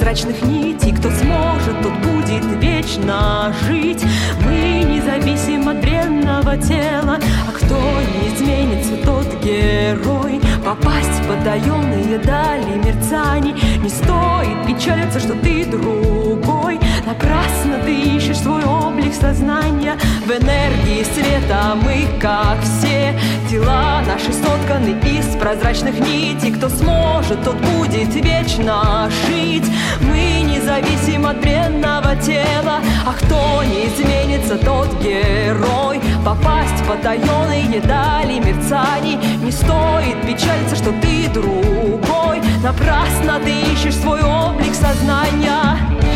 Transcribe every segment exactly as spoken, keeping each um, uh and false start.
прозрачных нитей. Кто сможет, тот будет вечно жить. Мы не зависим от бренного тела, а кто не изменится, тот герой. Попасть в потаенные дали мерцаний. Не стоит печалиться, что ты другой. Напрасно ты ищешь свой облик сознания. В энергии света мы, как все, тела наши сотканы из прозрачных нитей. Кто сможет, тот будет вечно жить. Мы не зависим от бренного тела, а кто не изменится, тот герой. Попасть в потаенные дали мерцаний. Не стоит печалиться, что ты другой. Напрасно ты ищешь свой облик сознания.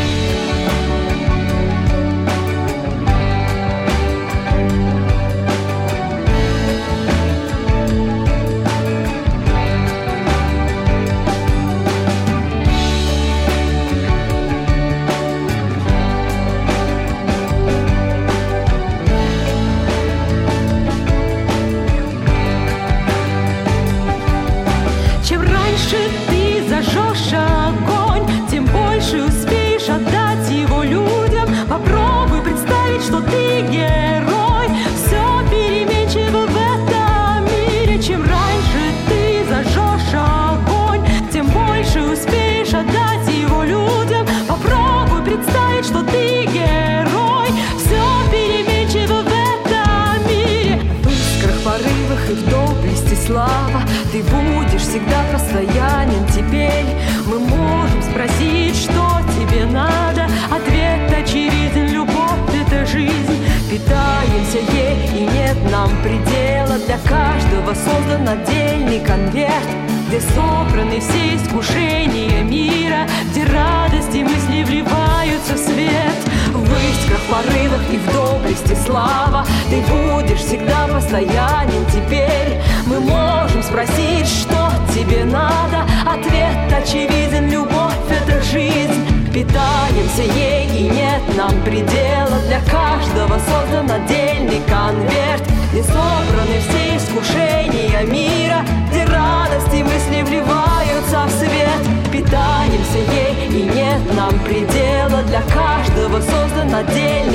Ты зажжешь огонь, тем больше успеешь отдать его людям. Попробуй представить, что ты герой. Все переменчиво в этом мире. Чем раньше ты зажжешь огонь, тем больше успеешь отдать его людям. Попробуй представить, что ты герой. Все переменчиво в этом мире. В искрах, порывах и в доблести слава ты будешь всегда постоянен. Теперь мы можем спросить, что тебе надо. Ответ очевиден: любовь — это жизнь. Питаемся ей, и нет нам предела. Для каждого создан отдельный конверт, где собраны все искушения мира, где радости мысли вливаются в свет. В искрах, порывах и в доблести слава ты будешь всегда постоянен. Теперь мы можем спросить, что тебе надо. Ответ очевиден: любовь — это жизнь. Питаемся ей, и нет нам предела. Для каждого создан отдельный конверт, где собраны все искушения мира, где радости мысли вливаются в свет. Питаемся ей, и нет нам предела. Для каждого создан отдельный